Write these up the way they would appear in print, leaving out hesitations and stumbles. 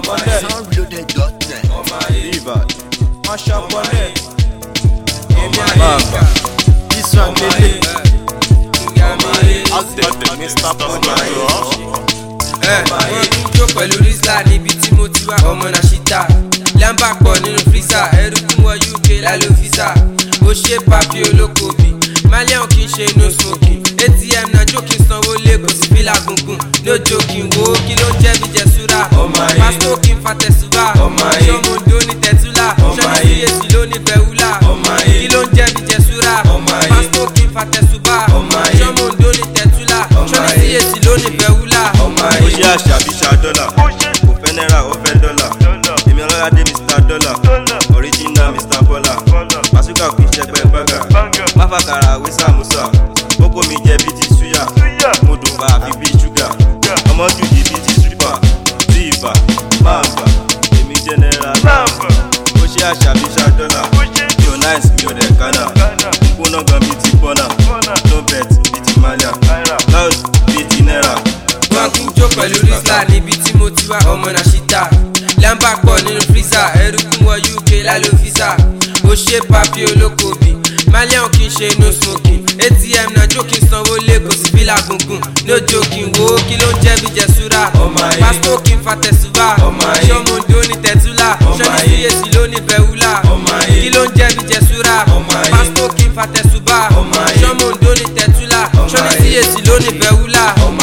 Soundreloaded.net. Mash up on it. This one, baby. Mr. Ponyo. Wọ́n tún jó pẹ̀lú rísà níbi tí mo ti wá ọmọ náà ṣíta. Lámbà pọ̀ nínú físà, ẹrúkún wọ UK láló físà. Ó ṣe papi olókobi, Malian kì í ṣe no smoking. ATM náà jó kí n sanwó lé kò sí fílà gungun. No joking wo kí ló ń jẹ́ bí jẹ̀súrà. Pásítọ̀ kí n fa tẹ̀súbà. Ṣọ́mọ Ondo ní tẹ̀túlà. Ṣọ́mọ CAC ló ní bẹ̀wúlà. Kí ló ń jẹ́ bí jẹ̀súrà. Pásítọ̀ kí n fa tẹ̀súbà. Ṣọ́mọ Ondo ní tẹ̀túlà. Ṣọ́mọ CAC ló ní bẹ̀wúlà. Ó ṣe àṣà bí ṣàdọ́là. Kò fẹ́ náírà ó fẹ́ dọ́là. Èmi ọlọ́yàdé Mr. Dollar. Original Mr. Bola. Pàṣípà kì í ṣẹgbẹ́ bága. Máfàkàrà wí sàmúsà. Kókó mi jẹ bíi ti súyà. Mo dùn bá àfi bíi ṣúgà. Ọmọ dùdí bíi ti stripper. Bí ìbà, máa bà. Èmi general náà. Ó ṣe àṣà bí ṣàdọ́là. Mi ò náìsì mi ò dẹ̀ kánà. Nkúná gan bíi ti bọ́nà. No bet bíi ti Malian. Loud bíi ti náírà. Wọ́n kún jó pẹ̀lú rísà níbi tí mo ti wá ọmọ náà ṣíta. Lámbà pọ̀ nínú físà, ẹrúkún wọ UK láló físà. Ó ṣe papi olókobi, Malian kì í ṣe no smoking. ATM náà jó kí n sanwó lé kò sí fílà gungun. No joking wo kí ló ń jẹ́ bí jẹ̀súrà. Pásítọ̀ kí n fa tẹ̀súbà. Ṣọ́mọ Ondo ní tẹ̀túlà. Ṣọ́mọ CAC ló ní bẹ̀wúlà. Kí ló ń jẹ́ bí jẹ̀súrà. Pásítọ̀ kí n fa tẹ̀súbà. Ṣọ́mọ Ondo ní tẹ̀túlà. Ṣọ́mọ CAC ló ní bẹ̀wúlà.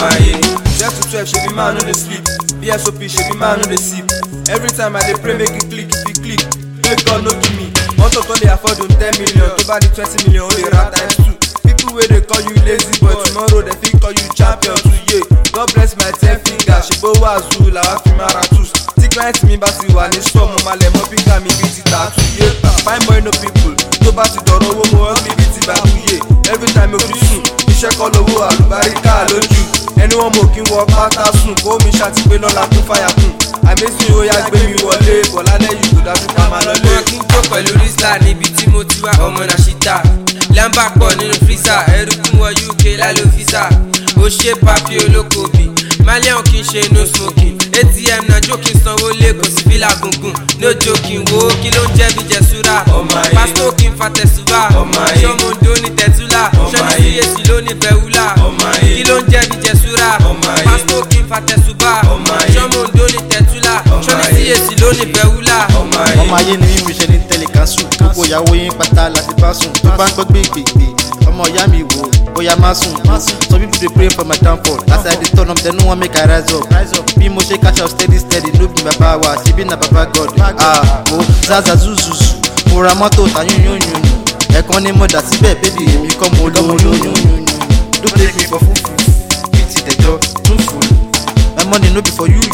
10 to 12, she be man no dey sleep. BSOP, she be man no dey sleep. Every time I dey pray, make it click, if it click. Make God no give me. Want to they afford on 10 million. To buy the 20 million, only rap times 2. People where they call you lazy boy, tomorrow they think call you champion too. Yeah, God bless my 10 fingers. She go wazoo, la wa fi maratus. Stick right me, but you want it storm. My lemon picker me beat it out. Yeah, fine boy no people. To buy the door, wo mo me beat it back. Yeah, every time you do soon. Iṣẹ́ kọ́ lówó àlùbáríkà lójú. Anyone mo kí n wọ pátá sùn kó mi ṣàtìpé lọ́la kún fàyà kún. Àmẹ́sìn ó yá gbé mi wọlé bọ̀lálẹ́ yìí kò dájú ká máa lọlé. Wọ́n kí n jó pẹ̀lú rísà níbi tí mo ti wá ọmọ náà ṣíta. Lámbà pọ̀ nínú físà, ẹrúkún wọ UK láló físà. Ó ṣe papi olókobi, Malian kì í ṣe no smoking. ATM náà jó kí n sanwó lé kò sí fílà gungun. No joking wo kí ló ń jẹ́ bí jẹ̀súrà. Pásítọ̀ kí n fa tẹ̀súbà. Ṣọ́mọ Ondo ní tẹ̀túlà. Ṣọ́mọ CAC ló ní bẹ̀wúlà. Kí ló ń jẹ́ bí jẹ̀súrà. Pásítọ̀ kí n fa tẹ̀súbà. Ṣọ́mọ Ondo ní tẹ̀túlà. Ṣọ́mọ CAC ló ní bẹ̀wúlà. Ọmọ ayé ni mímu ṣe ní tẹlifásù. Gbogbo ìyàwó yín pátá láti bá sùn. Tó bá ń gbọ́ gbègbè, ọmọ ìyá mi wò bóyá má sùn. Some people dey pray for my downfall. As I dey turn up, dem no wan make I rise up. Bí mo ṣe cash out steady no be baba wa, ṣebí na baba God. Mo zaza zuzuzu, mo ra mọ́tò tayún yún. Ẹ̀kan ni mo dà síbẹ̀, bébì èmi kọ́ mo lọ́mọ lóyún. Don't take me for fufu, pity dẹjọ́ tún full. My money no be for you.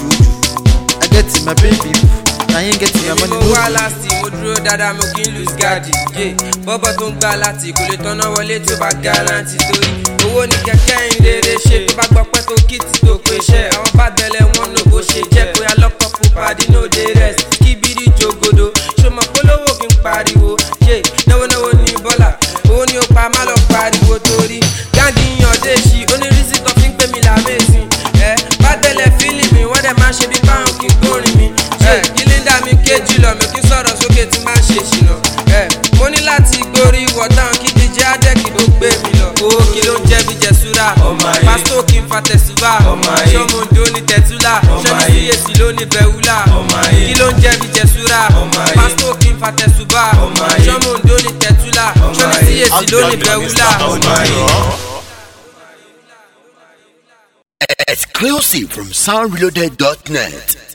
I get it, my baby. Na him get it, my money no Mo wá be. láti mo dúró dáadáa mo kí n lose guard. Bọ́bọ̀ tó ń gbá láti kò lè tọ́nà wọlé tó bá gálántì torí. Owó ní kẹ̀kẹ́ ìrere ṣe tó bá gbọ́ pẹ́ tó kìtì tó pé iṣẹ́. Àwọn bá tẹ̀lé wọn lò bó ṣe jẹ́ bóyá lọ́pọ̀ fún pàdé no dey rest. Kíbírí jogodo, ṣọmọ polówó kí n pariwo. Náwó ní bọ́là, owó ni ó pa má lọ pariwo torí. Gáàgì yan dé ṣí, onírísí kan fi ń pè mí làmẹ́sìn. Bá tẹ̀lé fílìmì, wọ́n dẹ̀ máa ṣe bí báwọn kí n gbórin mi. Kílíndà mi kéjì lọ, mi kí n sọ̀rọ̀ sókè tí máa ṣe ṣìnà. Mo ní láti gborí wọ̀tán kí DJ Adẹ́kì ló gbé mi lọ. Owó kí ló ń jẹ́ bí jẹ̀súrà. Pásítọ̀ kí n fa tẹ̀súbà. Ṣọ́mọ Ondo ní tẹ̀túlà. Ṣọ́mọ CAC ló ní bẹ̀wúlà. Kí ló ń jẹ́ bí jẹ̀súrà. Pásítọ̀ kí n fa tẹ̀súbà. Ṣọ́mọ Ondo ní tẹ̀túlà. Ṣọ́mọ CAC ló ní bẹ̀wúlà. Exclusive from Soundreloaded.net.